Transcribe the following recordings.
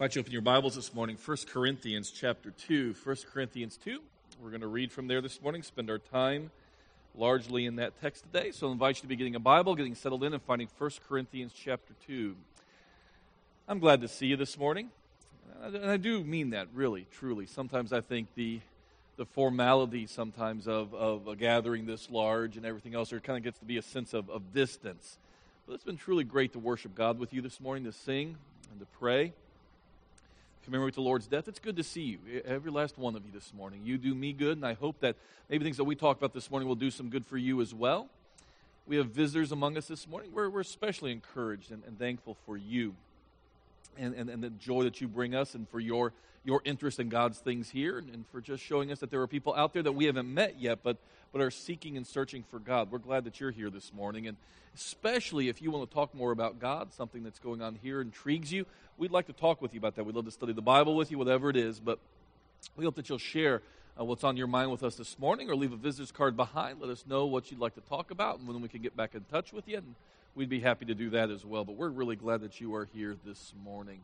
Invite you to open your Bibles this morning, 1 Corinthians chapter 2. 1 Corinthians 2, we're going to read from there this morning, spend our time largely in that text today. So I'll invite you to be getting a Bible, getting settled in, and finding 1 Corinthians chapter 2. I'm glad to see you this morning, and I do mean that, really, truly. Sometimes I think the formality sometimes of a gathering this large and everything else, there kind of gets to be a sense of distance. But it's been truly great to worship God with you this morning, to sing and to pray. Commemorate the Lord's death. It's good to see you, every last one of you this morning. You do me good, and I hope that maybe things that we talk about this morning will do some good for you as well. We have visitors among us this morning. We're especially encouraged and thankful for you and the joy that you bring us, and for your interest in God's things here, and for just showing us that there are people out there that we haven't met yet, but are seeking and searching for God. We're glad that you're here this morning, and especially if you want to talk more about God, something that's going on here intrigues you, we'd like to talk with you about that. We'd love to study the Bible with you, whatever it is, but we hope that you'll share what's on your mind with us this morning, or leave a visitor's card behind. Let us know what you'd like to talk about, and then we can get back in touch with you, and we'd be happy to do that as well. But we're really glad that you are here this morning.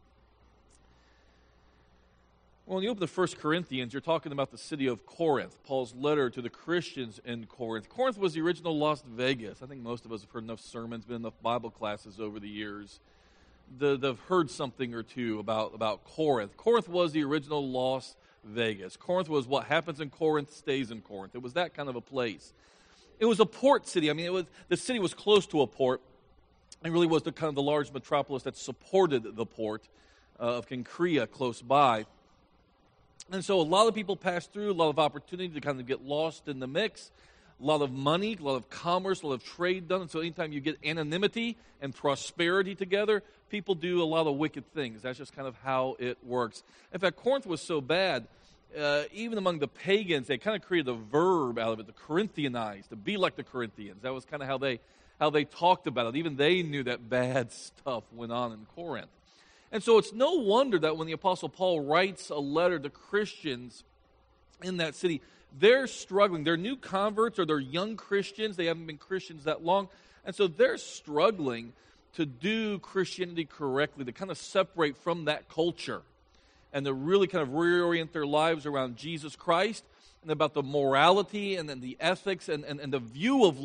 Well, when you open the 1 Corinthians, you're talking about the city of Corinth, Paul's letter to the Christians in Corinth. Corinth was the original Las Vegas. I think most of us have heard enough sermons, been enough Bible classes over the years. They've heard something or two about Corinth. Corinth was the original Las Vegas. Corinth was what happens in Corinth stays in Corinth. It was that kind of a place. It was a port city. I mean, the city was close to a port. It really was the large metropolis that supported the port of Cenchrea close by. And so a lot of people pass through, a lot of opportunity to kind of get lost in the mix, a lot of money, a lot of commerce, a lot of trade done. And so anytime you get anonymity and prosperity together, people do a lot of wicked things. That's just kind of how it works. In fact, Corinth was so bad, even among the pagans, they kind of created a verb out of it, to Corinthianize, to be like the Corinthians. That was kind of how they talked about it. Even they knew that bad stuff went on in Corinth. And so it's no wonder that when the Apostle Paul writes a letter to Christians in that city, they're struggling. They're new converts, or they're young Christians. They haven't been Christians that long. And so they're struggling to do Christianity correctly, to kind of separate from that culture and to really kind of reorient their lives around Jesus Christ and about the morality and then the ethics and the view of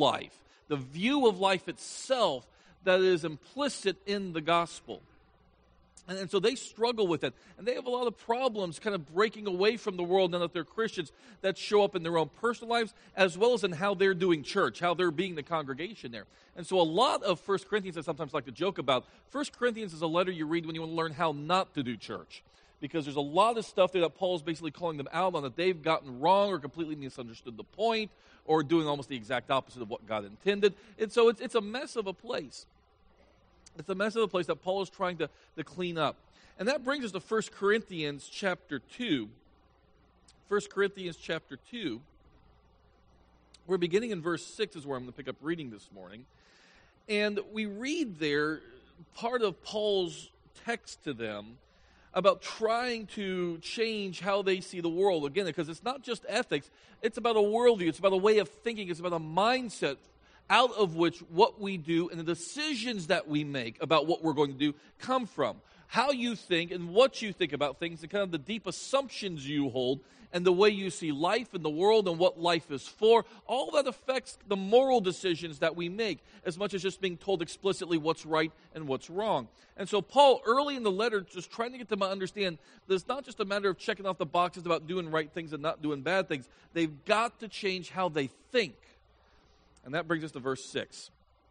life itself that is implicit in the gospel. And so they struggle with it. And they have a lot of problems kind of breaking away from the world now that they're Christians, that show up in their own personal lives, as well as in how they're doing church, how they're being the congregation there. And so a lot of 1 Corinthians, I sometimes like to joke about, 1 Corinthians is a letter you read when you want to learn how not to do church. Because there's a lot of stuff there that Paul's basically calling them out on, that they've gotten wrong or completely misunderstood the point, or doing almost the exact opposite of what God intended. And so it's a mess of a place. It's a mess of a place that Paul is trying to clean up. And that brings us to 1 Corinthians chapter 2. 1 Corinthians chapter 2. We're beginning in verse 6 is where I'm going to pick up reading this morning. And we read there part of Paul's text to them about trying to change how they see the world. Again, because it's not just ethics, it's about a worldview, it's about a way of thinking, it's about a mindset out of which what we do and the decisions that we make about what we're going to do come from. How you think and what you think about things, and kind of the deep assumptions you hold, and the way you see life and the world and what life is for, all that affects the moral decisions that we make, as much as just being told explicitly what's right and what's wrong. And so Paul, early in the letter, just trying to get them to understand that it's not just a matter of checking off the boxes about doing right things and not doing bad things. They've got to change how they think. And that brings us to verse 6.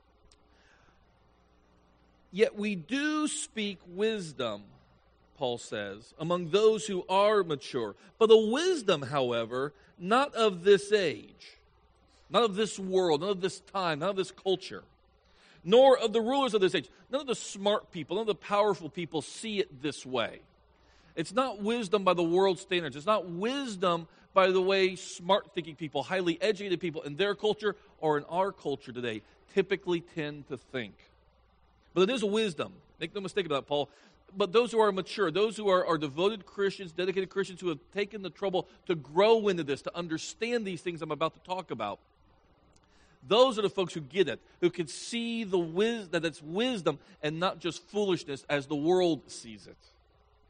Yet we do speak wisdom, Paul says, among those who are mature. But a wisdom, however, not of this age, not of this world, not of this time, not of this culture, nor of the rulers of this age. None of the smart people, none of the powerful people see it this way. It's not wisdom by the world's standards. It's not wisdom by the way smart-thinking people, highly educated people in their culture or in our culture today typically tend to think. But it is a wisdom. Make no mistake about it, Paul. But those who are mature, those who are devoted Christians, dedicated Christians who have taken the trouble to grow into this, to understand these things I'm about to talk about, those are the folks who get it, who can see that it's wisdom and not just foolishness as the world sees it.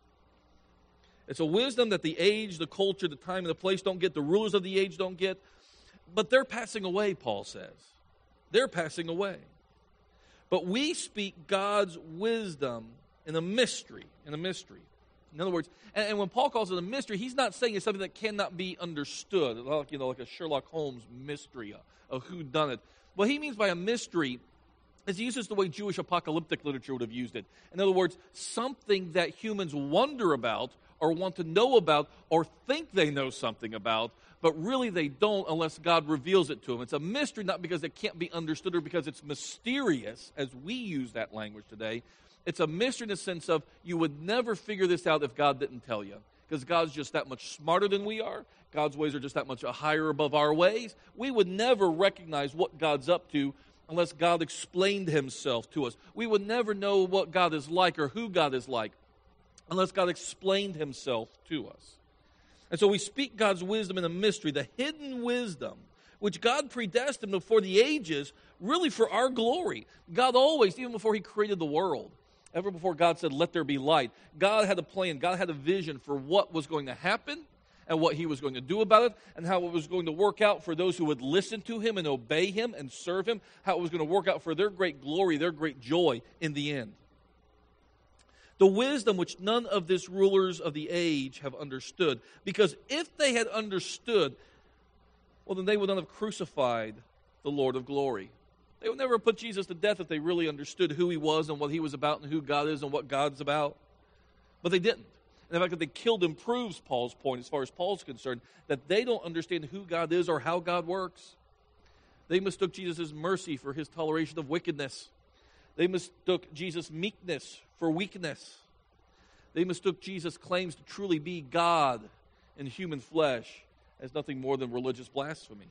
It's a wisdom that the age, the culture, the time, and the place don't get, the rulers of the age don't get. But they're passing away, Paul says. They're passing away. But we speak God's wisdom in a mystery. In other words, and when Paul calls it a mystery, he's not saying it's something that cannot be understood, like a Sherlock Holmes mystery, a whodunit. What he means by a mystery is he uses the way Jewish apocalyptic literature would have used it. In other words, something that humans wonder about or want to know about or think they know something about, but really they don't unless God reveals it to them. It's a mystery not because it can't be understood or because it's mysterious, as we use that language today. It's a mystery in the sense of you would never figure this out if God didn't tell you. Because God's just that much smarter than we are. God's ways are just that much higher above our ways. We would never recognize what God's up to unless God explained himself to us. We would never know what God is like or who God is like unless God explained himself to us. And so we speak God's wisdom in a mystery, the hidden wisdom, which God predestined before the ages, really for our glory. God always, even before he created the world, ever before God said, let there be light, God had a plan, God had a vision for what was going to happen and what he was going to do about it and how it was going to work out for those who would listen to him and obey him and serve him, how it was going to work out for their great glory, their great joy in the end. The wisdom which none of these rulers of the age have understood, because if they had understood, well, then they would not have crucified the Lord of glory. They would never have put Jesus to death if they really understood who he was and what he was about and who God is and what God's about. But they didn't. And the fact that they killed him proves Paul's point, as far as Paul's concerned, that they don't understand who God is or how God works. They mistook Jesus' mercy for his toleration of wickedness. They mistook Jesus' meekness for weakness. They mistook Jesus' claims to truly be God in human flesh as nothing more than religious blasphemy.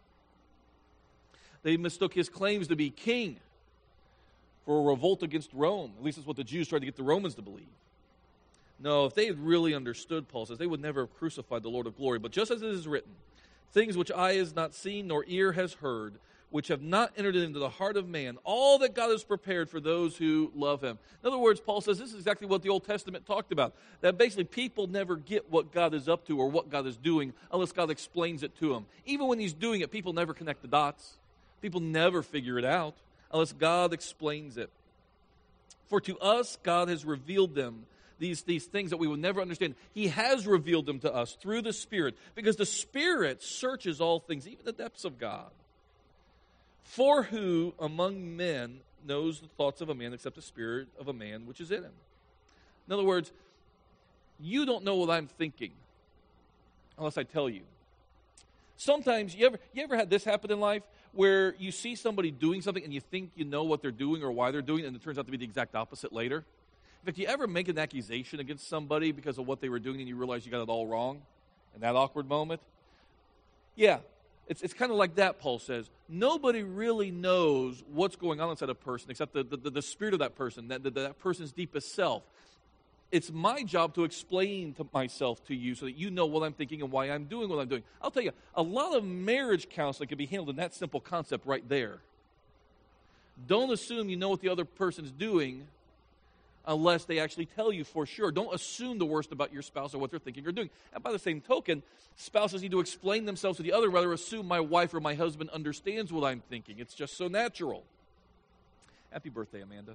They mistook his claims to be king for a revolt against Rome. At least that's what the Jews tried to get the Romans to believe. No, if they had really understood, Paul says, they would never have crucified the Lord of glory. But just as it is written, things which eye has not seen nor ear has heard, which have not entered into the heart of man, all that God has prepared for those who love him. In other words, Paul says this is exactly what the Old Testament talked about, that basically people never get what God is up to or what God is doing unless God explains it to them. Even when he's doing it, people never connect the dots. People never figure it out unless God explains it. For to us, God has revealed them, these things that we will never understand. He has revealed them to us through the Spirit, because the Spirit searches all things, even the depths of God. For who among men knows the thoughts of a man except the spirit of a man which is in him? In other words, you don't know what I'm thinking unless I tell you. Sometimes, you ever had this happen in life where you see somebody doing something and you think you know what they're doing or why they're doing it, and it turns out to be the exact opposite later? In fact, you ever make an accusation against somebody because of what they were doing and you realize you got it all wrong in that awkward moment? Yeah. It's kind of like that, Paul says. Nobody really knows what's going on inside a person except the spirit of that person, that person's deepest self. It's my job to explain to myself to you so that you know what I'm thinking and why I'm doing what I'm doing. I'll tell you, a lot of marriage counseling can be handled in that simple concept right there. Don't assume you know what the other person's doing unless they actually tell you for sure. Don't assume the worst about your spouse or what they're thinking or doing. And by the same token, spouses need to explain themselves to the other, rather assume my wife or my husband understands what I'm thinking. It's just so natural. Happy birthday, Amanda.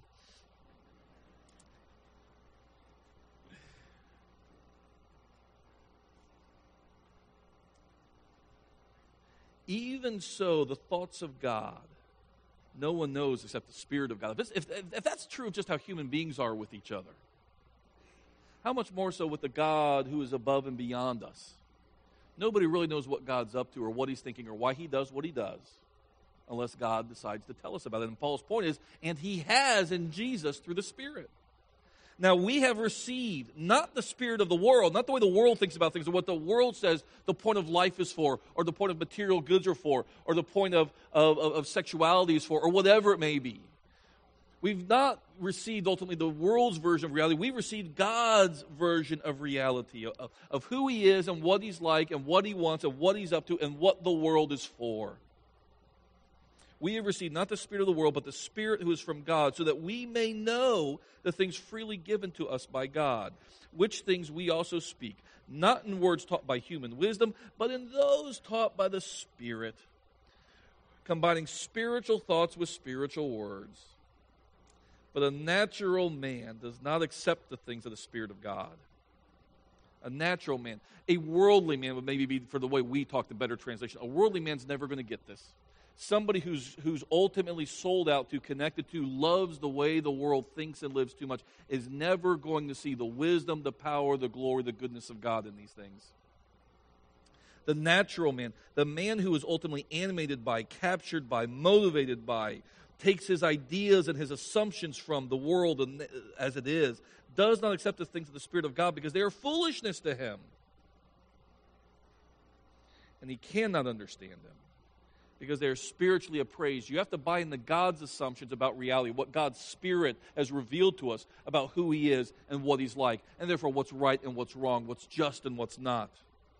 Even so, the thoughts of God, no one knows except the Spirit of God. If that's true of just how human beings are with each other, how much more so with the God who is above and beyond us? Nobody really knows what God's up to or what he's thinking or why he does what he does unless God decides to tell us about it. And Paul's point is, and he has in Jesus through the Spirit. Now, we have received not the spirit of the world, not the way the world thinks about things, or what the world says the point of life is for, or the point of material goods are for, or the point of sexuality is for, or whatever it may be. We've not received ultimately the world's version of reality. We've received God's version of reality, of who he is and what he's like and what he wants and what he's up to and what the world is for. We have received not the spirit of the world, but the Spirit who is from God, so that we may know the things freely given to us by God, which things we also speak, not in words taught by human wisdom, but in those taught by the Spirit, combining spiritual thoughts with spiritual words. But a natural man does not accept the things of the Spirit of God. A natural man. A worldly man would maybe be, for the way we talk, the better translation. A worldly man's never going to get this. Somebody who's ultimately sold out to, connected to, loves the way the world thinks and lives too much, is never going to see the wisdom, the power, the glory, the goodness of God in these things. The natural man, the man who is ultimately animated by, captured by, motivated by, takes his ideas and his assumptions from the world and as it is, does not accept the things of the Spirit of God because they are foolishness to him. And he cannot understand them because they are spiritually appraised. You have to buy into God's assumptions about reality, what God's Spirit has revealed to us about who He is and what He's like, and therefore what's right and what's wrong, what's just and what's not.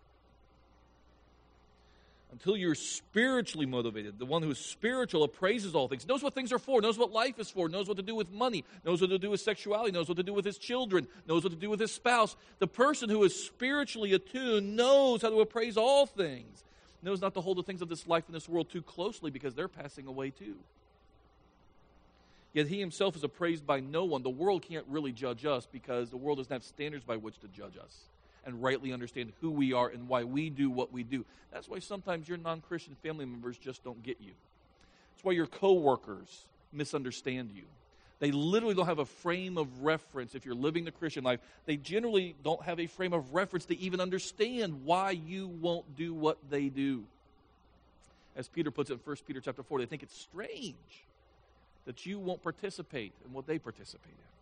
Until you're spiritually motivated, the one who is spiritual appraises all things, knows what things are for, knows what life is for, knows what to do with money, knows what to do with sexuality, knows what to do with his children, knows what to do with his spouse. The person who is spiritually attuned knows how to appraise all things, knows not to hold the things of this life and this world too closely because they're passing away too. Yet he himself is appraised by no one. The world can't really judge us because the world doesn't have standards by which to judge us and rightly understand who we are and why we do what we do. That's why sometimes your non-Christian family members just don't get you. That's why your coworkers misunderstand you. They literally don't have a frame of reference if you're living the Christian life. They generally don't have a frame of reference to even understand why you won't do what they do. As Peter puts it in 1 Peter chapter 4, they think it's strange that you won't participate in what they participate in.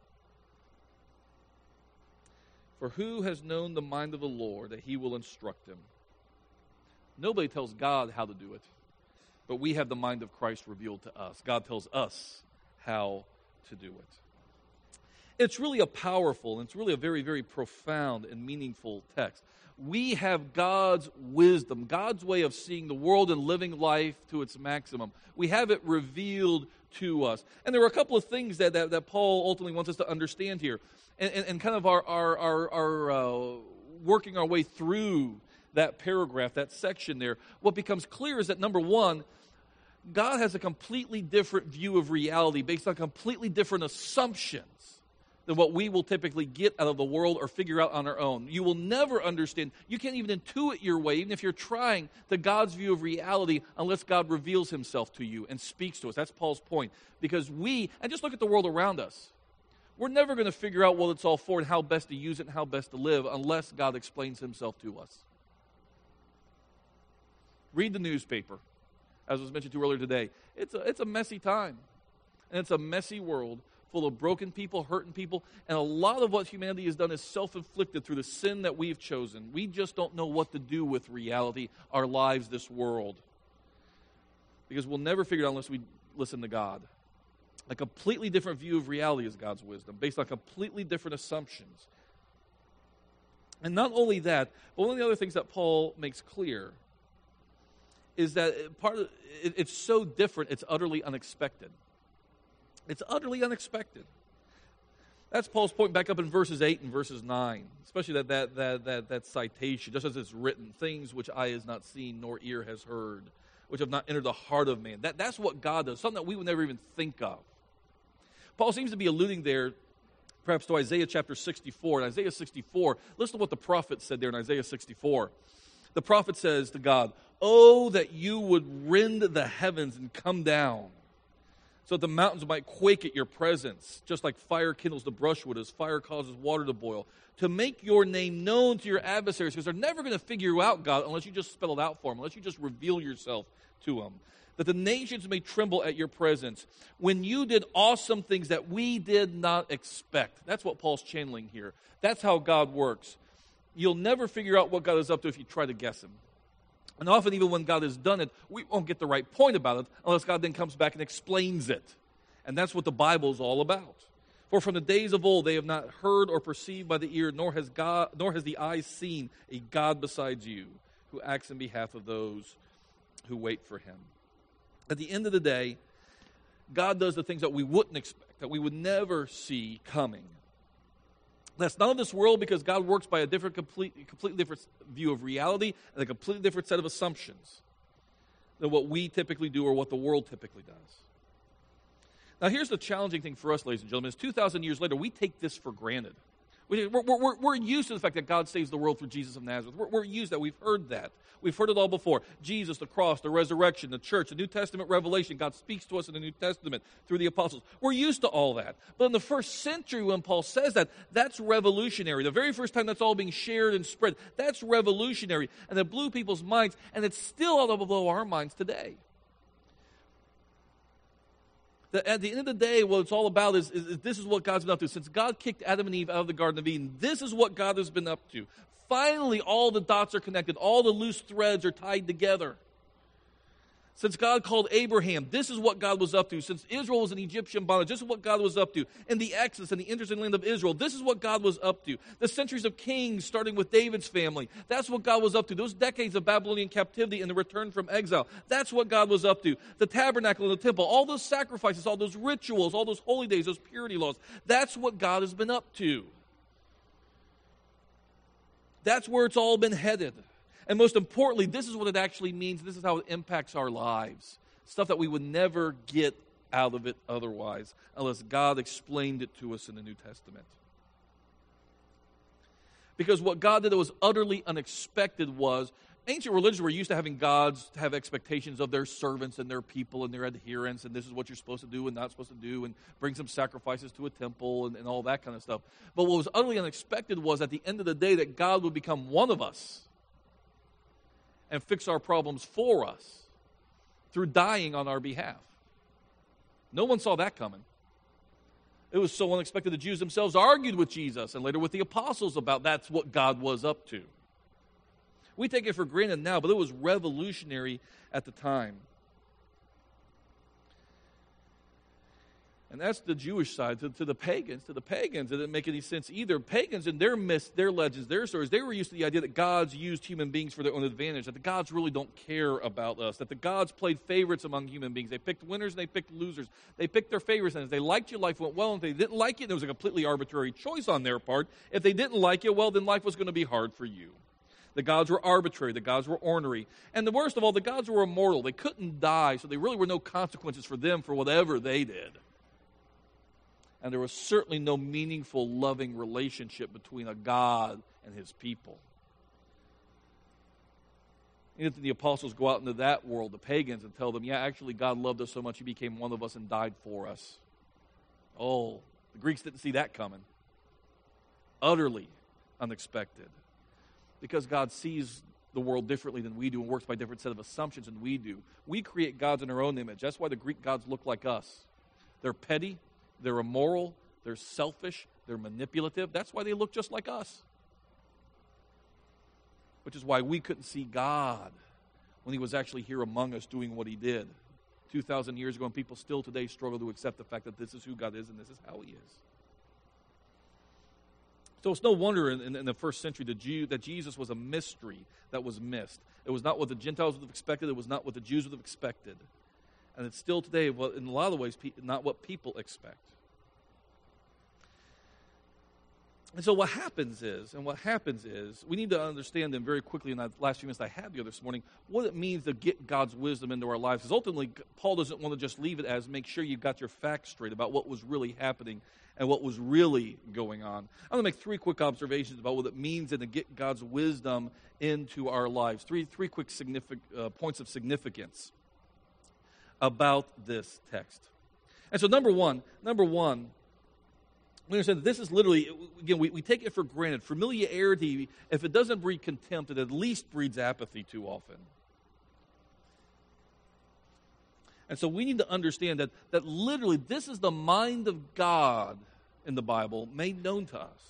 For who has known the mind of the Lord that He will instruct him? Nobody tells God how to do it, but we have the mind of Christ revealed to us. God tells us how to do it. It's really a powerful, and it's really a very, very profound and meaningful text. We have God's wisdom, God's way of seeing the world and living life to its maximum. We have it revealed to us. And there are a couple of things that Paul ultimately wants us to understand here. And kind of our working our way through that paragraph, that section there, what becomes clear is that, number one, God has a completely different view of reality based on completely different assumptions than what we will typically get out of the world or figure out on our own. You will never understand. You can't even intuit your way, even if you're trying, to God's view of reality unless God reveals Himself to you and speaks to us. That's Paul's point. Because and just look at the world around us. We're never going to figure out what it's all for and how best to use it and how best to live unless God explains Himself to us. Read the newspaper, as was mentioned to earlier today. It's a messy time, and it's a messy world full of broken people, hurting people, and a lot of what humanity has done is self-inflicted through the sin that we've chosen. We just don't know what to do with reality, our lives, this world, because we'll never figure it out unless we listen to God. A completely different view of reality is God's wisdom, based on completely different assumptions. And not only that, but one of the other things that Paul makes clear is that it's so different, it's utterly unexpected. It's utterly unexpected. That's Paul's point back up in verses 8 and verses 9, especially that citation, just as it's written, things which eye has not seen nor ear has heard, which have not entered the heart of man. That's what God does, something that we would never even think of. Paul seems to be alluding there perhaps to Isaiah chapter 64. In Isaiah 64, listen to what the prophet said there in Isaiah 64. The prophet says to God, "Oh, that you would rend the heavens and come down, so that the mountains might quake at your presence, just like fire kindles the brushwood as fire causes water to boil, to make your name known to your adversaries," because they're never going to figure you out, God, unless you just spell it out for them, unless you just reveal yourself to them. "That the nations may tremble at your presence, when you did awesome things that we did not expect." That's what Paul's channeling here. That's how God works. You'll never figure out what God is up to if you try to guess Him. And often, even when God has done it, we won't get the right point about it unless God then comes back and explains it. And that's what the Bible is all about. "For from the days of old they have not heard or perceived by the ear, nor has the eye seen a God besides you, who acts in behalf of those who wait for Him." At the end of the day, God does the things that we wouldn't expect, that we would never see coming. That's not of this world because God works by a completely different view of reality and a completely different set of assumptions than what we typically do or what the world typically does. Now, here's the challenging thing for us, ladies and gentlemen, is 2,000 years later, we take this for granted. We're used to the fact that God saves the world through Jesus of Nazareth. We're used to that. We've heard that. We've heard it all before. Jesus, the cross, the resurrection, the church, the New Testament revelation. God speaks to us in the New Testament through the apostles. We're used to all that. But in the first century when Paul says that, that's revolutionary. The very first time that's all being shared and spread, that's revolutionary. And it blew people's minds, and it's still out of blow our minds today. At the end of the day, what it's all about is this is what God's been up to. Since God kicked Adam and Eve out of the Garden of Eden, this is what God has been up to. Finally, all the dots are connected. All the loose threads are tied together. Since God called Abraham, this is what God was up to. Since Israel was in Egyptian bondage, this is what God was up to. In the Exodus and the interesting land of Israel, this is what God was up to. The centuries of kings, starting with David's family, that's what God was up to. Those decades of Babylonian captivity and the return from exile, that's what God was up to. The tabernacle and the temple, all those sacrifices, all those rituals, all those holy days, those purity laws, that's what God has been up to. That's where it's all been headed. And most importantly, this is what it actually means. This is how it impacts our lives. Stuff that we would never get out of it otherwise, unless God explained it to us in the New Testament. Because what God did that was utterly unexpected was, ancient religions were used to having gods have expectations of their servants and their people and their adherents, and this is what you're supposed to do and not supposed to do, and bring some sacrifices to a temple and all that kind of stuff. But what was utterly unexpected was, at the end of the day, that God would become one of us and fix our problems for us through dying on our behalf. No one saw that coming. It was so unexpected the Jews themselves argued with Jesus and later with the apostles about that's what God was up to. We take it for granted now, but it was revolutionary at the time. And that's the Jewish side. To the pagans, it didn't make any sense either. Pagans in their myths, their legends, their stories, they were used to the idea that gods used human beings for their own advantage, that the gods really don't care about us, that the gods played favorites among human beings. They picked winners and they picked losers. They picked their favorites, and if they liked you, life went well. And if they didn't like it, there was a completely arbitrary choice on their part. If they didn't like you, well, then life was going to be hard for you. The gods were arbitrary. The gods were ornery. And the worst of all, the gods were immortal. They couldn't die, so there really were no consequences for them for whatever they did. And there was certainly no meaningful, loving relationship between a God and his people. And the apostles go out into that world, the pagans, and tell them, yeah, actually God loved us so much he became one of us and died for us. Oh, the Greeks didn't see that coming. Utterly unexpected. Because God sees the world differently than we do and works by a different set of assumptions than we do. We create gods in our own image. That's why the Greek gods look like us. They're petty. They're immoral, they're selfish, they're manipulative. That's why they look just like us. Which is why we couldn't see God when he was actually here among us doing what he did 2,000 years ago, and people still today struggle to accept the fact that this is who God is and this is how he is. So it's no wonder in the first century that Jesus was a mystery that was missed. It was not what the Gentiles would have expected. It was not what the Jews would have expected. And it's still today, well, in a lot of ways, not what people expect. And so what happens is, we need to understand then very quickly in the last few minutes I had the other this morning, what it means to get God's wisdom into our lives. Because ultimately, Paul doesn't want to just leave it as make sure you've got your facts straight about what was really happening and what was really going on. I'm going to make three quick observations about what it means to get God's wisdom into our lives. Three quick points of significance about this text. And so number one, we understand that this is literally, again, we take it for granted. Familiarity, if it doesn't breed contempt, it at least breeds apathy too often. And so we need to understand that literally this is the mind of God in the Bible made known to us.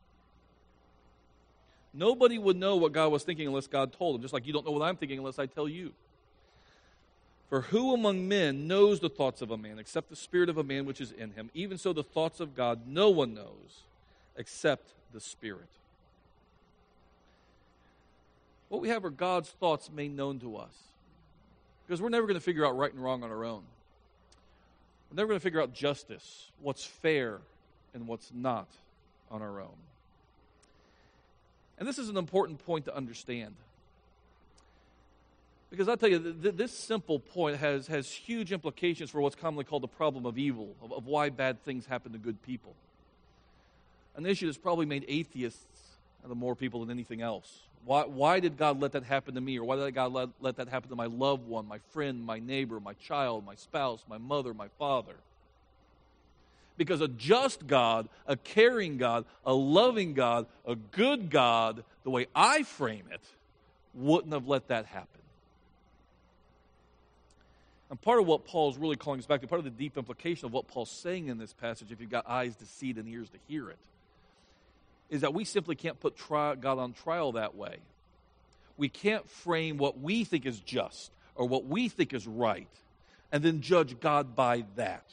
Nobody would know what God was thinking unless God told him, just like you don't know what I'm thinking unless I tell you. For who among men knows the thoughts of a man except the spirit of a man which is in him? Even so the thoughts of God no one knows except the Spirit. What we have are God's thoughts made known to us. Because we're never going to figure out right and wrong on our own. We're never going to figure out justice, what's fair and what's not on our own. And this is an important point to understand. Because I'll tell you, this simple point has huge implications for what's commonly called the problem of evil, of why bad things happen to good people. An issue that's probably made atheists out of more people than anything else. Why did God let that happen to me? Or why did God let that happen to my loved one, my friend, my neighbor, my child, my spouse, my mother, my father? Because a just God, a caring God, a loving God, a good God, the way I frame it, wouldn't have let that happen. And part of what Paul's really calling us back to, part of the deep implication of what Paul's saying in this passage, if you've got eyes to see it and ears to hear it, is that we simply can't put God on trial that way. We can't frame what we think is just or what we think is right and then judge God by that.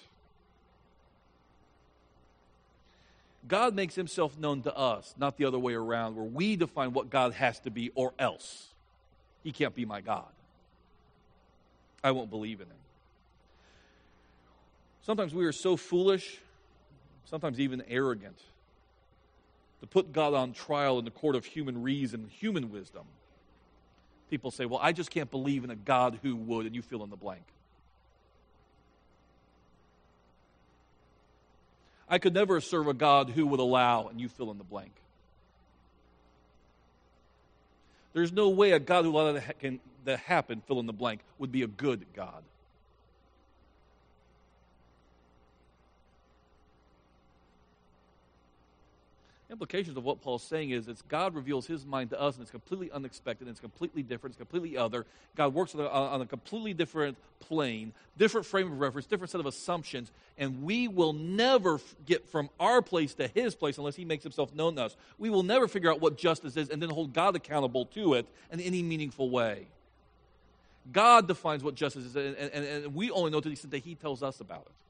God makes himself known to us, not the other way around, where we define what God has to be or else. He can't be my God. I won't believe in him. Sometimes we are so foolish, sometimes even arrogant, to put God on trial in the court of human reason and human wisdom. People say, well, I just can't believe in a God who would, and you fill in the blank. I could never serve a God who would allow, and you fill in the blank. There's no way a God who allowed that happen, fill in the blank, would be a good God. Implications of what Paul's saying is that God reveals his mind to us, and it's completely unexpected, and it's completely different, it's completely other. God works on a completely different plane, different frame of reference, different set of assumptions, and we will never get from our place to his place unless he makes himself known to us. We will never figure out what justice is and then hold God accountable to it in any meaningful way. God defines what justice is, and we only know to the extent that he tells us about it.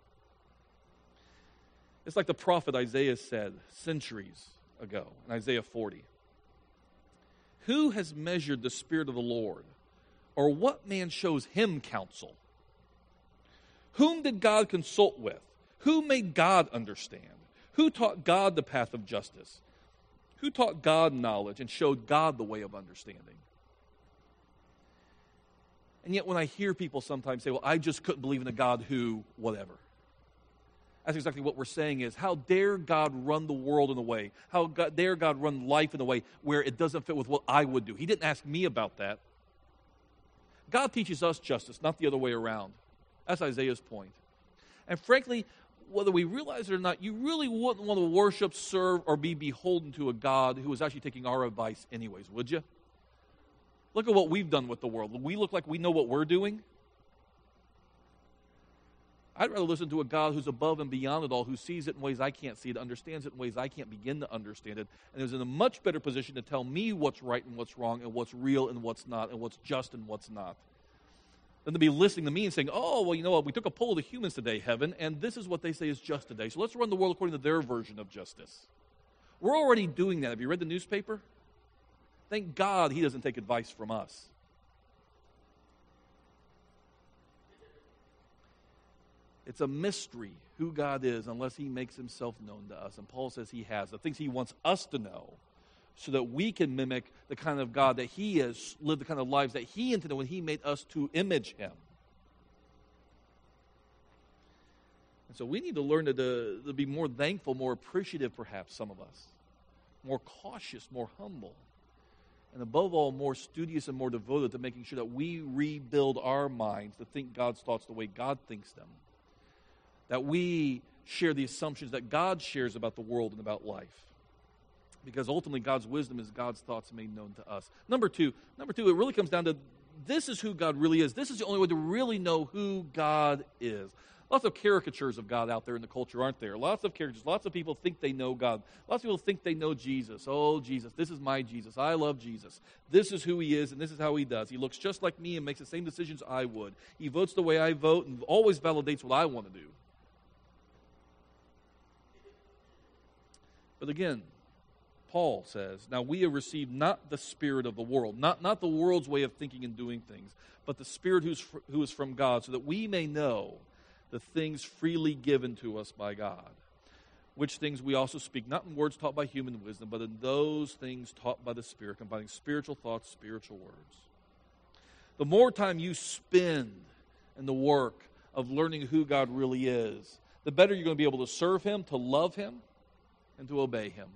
It's like the prophet Isaiah said centuries ago in Isaiah 40. Who has measured the Spirit of the Lord? Or what man shows him counsel? Whom did God consult with? Who made God understand? Who taught God the path of justice? Who taught God knowledge and showed God the way of understanding? And yet when I hear people sometimes say, well, I just couldn't believe in a God who, whatever. That's exactly what we're saying is, how dare God run the world in a way, dare God run life in a way where it doesn't fit with what I would do. He didn't ask me about that. God teaches us justice, not the other way around. That's Isaiah's point. And frankly, whether we realize it or not, you really wouldn't want to worship, serve, or be beholden to a God who is actually taking our advice anyways, would you? Look at what we've done with the world. We look like we know what we're doing. I'd rather listen to a God who's above and beyond it all, who sees it in ways I can't see it, understands it in ways I can't begin to understand it, and is in a much better position to tell me what's right and what's wrong, and what's real and what's not, and what's just and what's not, than to be listening to me and saying, oh, well, you know what, we took a poll of the humans today, heaven, and this is what they say is just today, so let's run the world according to their version of justice. We're already doing that. Have you read the newspaper? Thank God he doesn't take advice from us. It's a mystery who God is unless he makes himself known to us. And Paul says he has. The things he wants us to know so that we can mimic the kind of God that he is, live the kind of lives that he intended when he made us to image him. And so we need to learn to be more thankful, more appreciative perhaps, some of us. More cautious, more humble. And above all, more studious and more devoted to making sure that we rebuild our minds to think God's thoughts the way God thinks them. That we share the assumptions that God shares about the world and about life. Because ultimately God's wisdom is God's thoughts made known to us. Number two, it really comes down to this is who God really is. This is the only way to really know who God is. Lots of caricatures of God out there in the culture, aren't there? Lots of caricatures. Lots of people think they know God. Lots of people think they know Jesus. Oh, Jesus, this is my Jesus. I love Jesus. This is who he is, and this is how he does. He looks just like me and makes the same decisions I would. He votes the way I vote and always validates what I want to do. But again, Paul says, now we have received not the spirit of the world, not the world's way of thinking and doing things, but the Spirit who is from God, so that we may know the things freely given to us by God, which things we also speak, not in words taught by human wisdom, but in those things taught by the Spirit, combining spiritual thoughts, spiritual words. The more time you spend in the work of learning who God really is, the better you're going to be able to serve Him, to love Him, and to obey Him.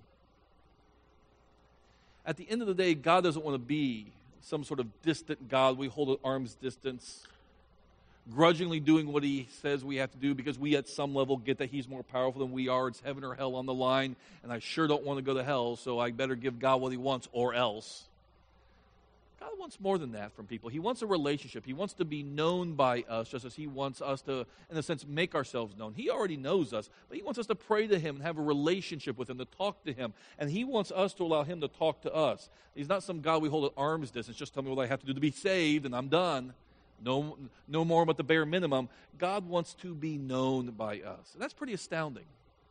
At the end of the day, God doesn't want to be some sort of distant God we hold at arm's distance, grudgingly doing what He says we have to do because we at some level get that He's more powerful than we are. It's heaven or hell on the line, and I sure don't want to go to hell, so I better give God what He wants or else. God wants more than that from people. He wants a relationship. He wants to be known by us just as He wants us to, in a sense, make ourselves known. He already knows us, but He wants us to pray to Him and have a relationship with Him, to talk to Him. And He wants us to allow Him to talk to us. He's not some God we hold at arm's distance. Just tell me what I have to do to be saved and I'm done. No more but the bare minimum. God wants to be known by us. And that's pretty astounding.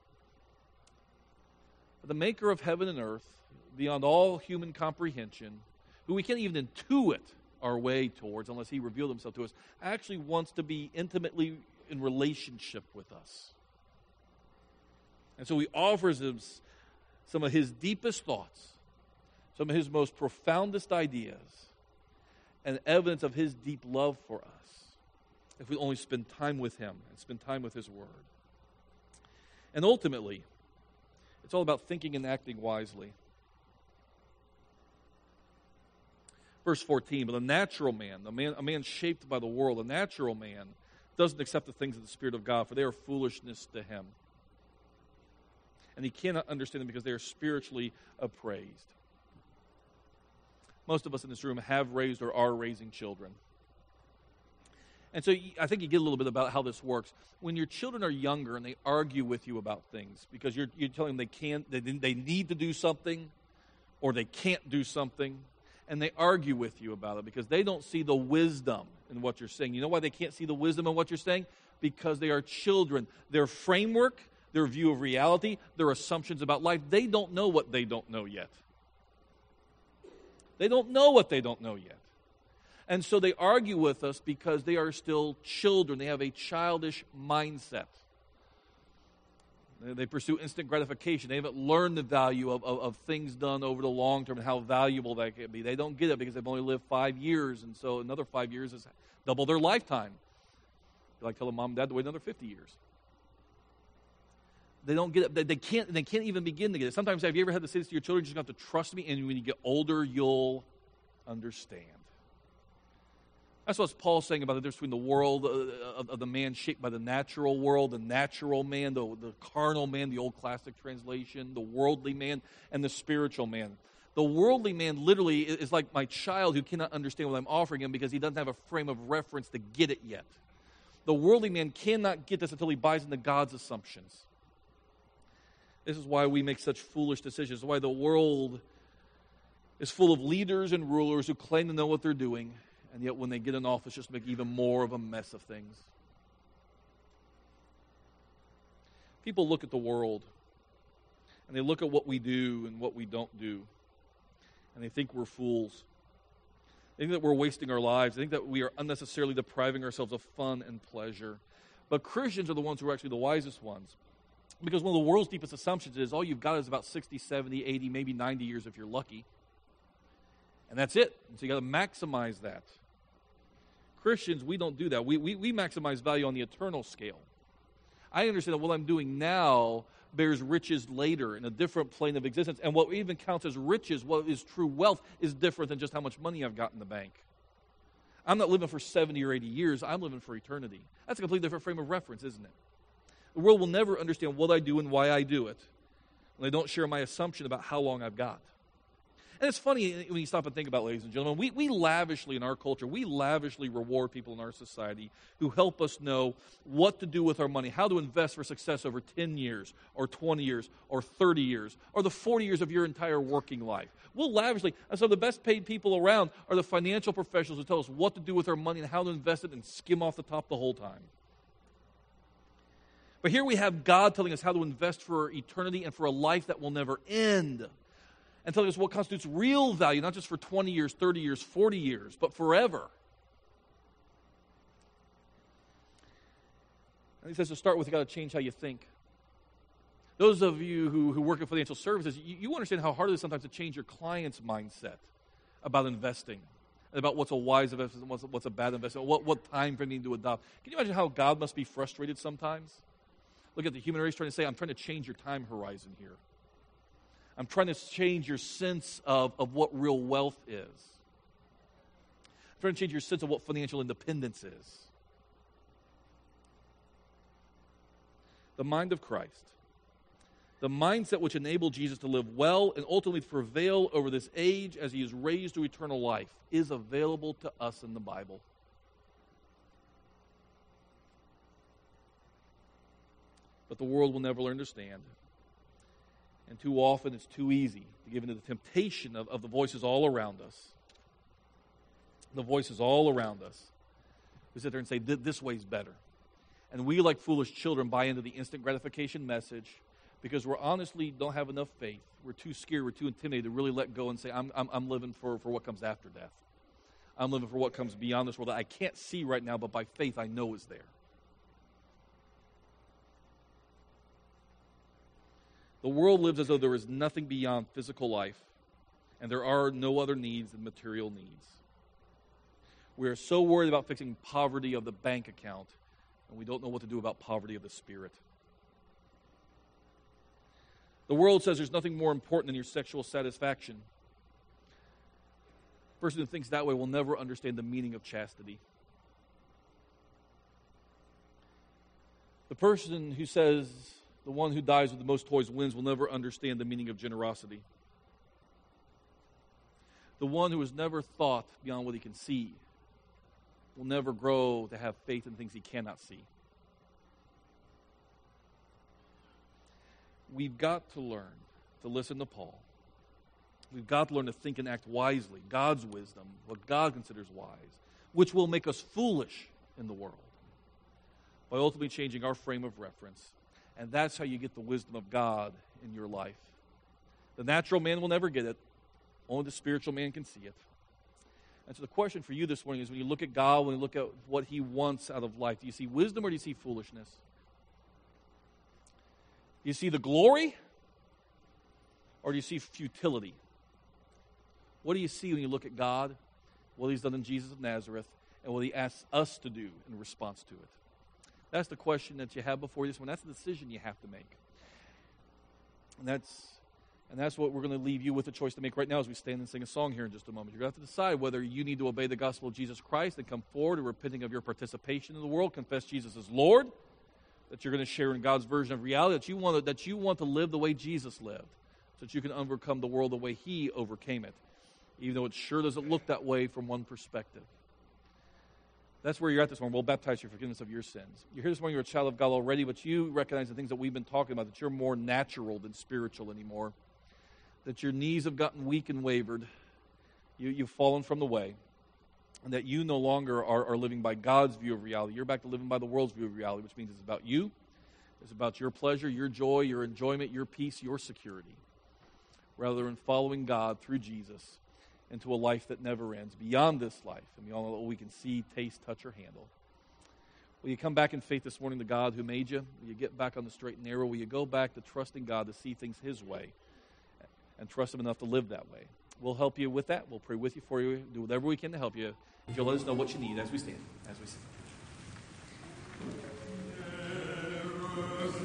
The Maker of heaven and earth, beyond all human comprehension, who we can't even intuit our way towards unless He revealed Himself to us, actually wants to be intimately in relationship with us. And so He offers us some of His deepest thoughts, some of His most profoundest ideas, and evidence of His deep love for us, if we only spend time with Him and spend time with His Word. And ultimately, it's all about thinking and acting wisely. Verse 14, but a natural man, a man shaped by the world, a natural man doesn't accept the things of the Spirit of God, for they are foolishness to him. And he cannot understand them because they are spiritually appraised. Most of us in this room have raised or are raising children. And so I think you get a little bit about how this works. When your children are younger and they argue with you about things because you're telling them they need to do something or they can't do something, and they argue with you about it because they don't see the wisdom in what you're saying. You know why they can't see the wisdom in what you're saying? Because they are children. Their framework, their view of reality, their assumptions about life, they don't know what they don't know yet. They don't know what they don't know yet. And so they argue with us because they are still children. They have a childish mindset. They pursue instant gratification. They haven't learned the value of things done over the long term and how valuable that can be. They don't get it because they've only lived 5 years, and so another 5 years is double their lifetime. They like telling mom and dad to wait another 50 years. They don't get it. They can't even begin to get it. Sometimes, have you ever had to say this to your children? You just have to trust me, and when you get older, you'll understand. That's what Paul's saying about the difference between the world of the man shaped by the natural world, the natural man, the carnal man, the old classic translation, the worldly man, and the spiritual man. The worldly man literally is like my child who cannot understand what I'm offering him because he doesn't have a frame of reference to get it yet. The worldly man cannot get this until he buys into God's assumptions. This is why we make such foolish decisions. This is why the world is full of leaders and rulers who claim to know what they're doing, and yet when they get in office, just make even more of a mess of things. People look at the world, and they look at what we do and what we don't do, and they think we're fools. They think that we're wasting our lives. They think that we are unnecessarily depriving ourselves of fun and pleasure. But Christians are the ones who are actually the wisest ones. Because one of the world's deepest assumptions is all you've got is about 60, 70, 80, maybe 90 years if you're lucky. And that's it. And so you got to maximize that. Christians, we don't do that. We maximize value on the eternal scale. I understand that what I'm doing now bears riches later in a different plane of existence. And what even counts as riches, what is true wealth, is different than just how much money I've got in the bank. I'm not living for 70 or 80 years. I'm living for eternity. That's a completely different frame of reference, isn't it? The world will never understand what I do and why I do it when they don't share my assumption about how long I've got. And it's funny when you stop and think about it, ladies and gentlemen, we lavishly in our culture, we lavishly reward people in our society who help us know what to do with our money, how to invest for success over 10 years or 20 years or 30 years or the 40 years of your entire working life. We'll lavishly, and so the best paid people around are the financial professionals who tell us what to do with our money and how to invest it and skim off the top the whole time. But here we have God telling us how to invest for eternity and for a life that will never end. and telling us what constitutes real value, not just for 20 years, 30 years, 40 years, but forever. And he says to start with, you've got to change how you think. Those of you who work in financial services, you understand how hard it is sometimes to change your client's mindset about investing, and about what's a wise investment, what's a bad investment, what time frame you need to adopt. Can you imagine how God must be frustrated sometimes? Look at the human race trying to say, I'm trying to change your time horizon here. I'm trying to change your sense of what real wealth is. I'm trying to change your sense of what financial independence is. The mind of Christ, the mindset which enabled Jesus to live well and ultimately prevail over this age as he is raised to eternal life, is available to us in the Bible. But the world will never understand. And too often it's too easy to give into the temptation of the voices all around us. The voices all around us. We sit there and say, this way's better. And we, like foolish children, buy into the instant gratification message because we honestly don't have enough faith. We're too scared, we're too intimidated to really let go and say, I'm living for what comes after death. I'm living for what comes beyond this world that I can't see right now, but by faith I know is there. The world lives as though there is nothing beyond physical life, and there are no other needs than material needs. We are so worried about fixing poverty of the bank account, and we don't know what to do about poverty of the spirit. The world says there's nothing more important than your sexual satisfaction. The person who thinks that way will never understand the meaning of chastity. The person who says the one who dies with the most toys wins will never understand the meaning of generosity. The one who has never thought beyond what he can see will never grow to have faith in things he cannot see. We've got to learn to listen to Paul. We've got to learn to think and act wisely, God's wisdom, what God considers wise, which will make us foolish in the world by ultimately changing our frame of reference. And that's how you get the wisdom of God in your life. The natural man will never get it. Only the spiritual man can see it. And so the question for you this morning is, when you look at God, when you look at what he wants out of life, do you see wisdom or do you see foolishness? Do you see the glory or do you see futility? What do you see when you look at God, what he's done in Jesus of Nazareth, and what he asks us to do in response to it? That's the question that you have before you this morning. That's the decision you have to make. And that's what we're going to leave you with a choice to make right now as we stand and sing a song here in just a moment. You're going to have to decide whether you need to obey the gospel of Jesus Christ and come forward and repenting of your participation in the world, confess Jesus as Lord, that you're going to share in God's version of reality, that you want to live the way Jesus lived, so that you can overcome the world the way he overcame it, even though it sure doesn't look that way from one perspective. That's where you're at this morning. We'll baptize you for forgiveness of your sins. You're here this morning, you're a child of God already, but you recognize the things that we've been talking about, that you're more natural than spiritual anymore, that your knees have gotten weak and wavered, you've fallen from the way, and that you no longer are living by God's view of reality. You're back to living by the world's view of reality, which means it's about you, it's about your pleasure, your joy, your enjoyment, your peace, your security, rather than following God through Jesus into a life that never ends, beyond this life, and beyond all we can see, taste, touch, or handle. Will you come back in faith this morning to God who made you? Will you get back on the straight and narrow? Will you go back to trusting God to see things his way and trust him enough to live that way? We'll help you with that. We'll pray with you, for you, do whatever we can to help you. If you'll let us know what you need as we stand, as we sing.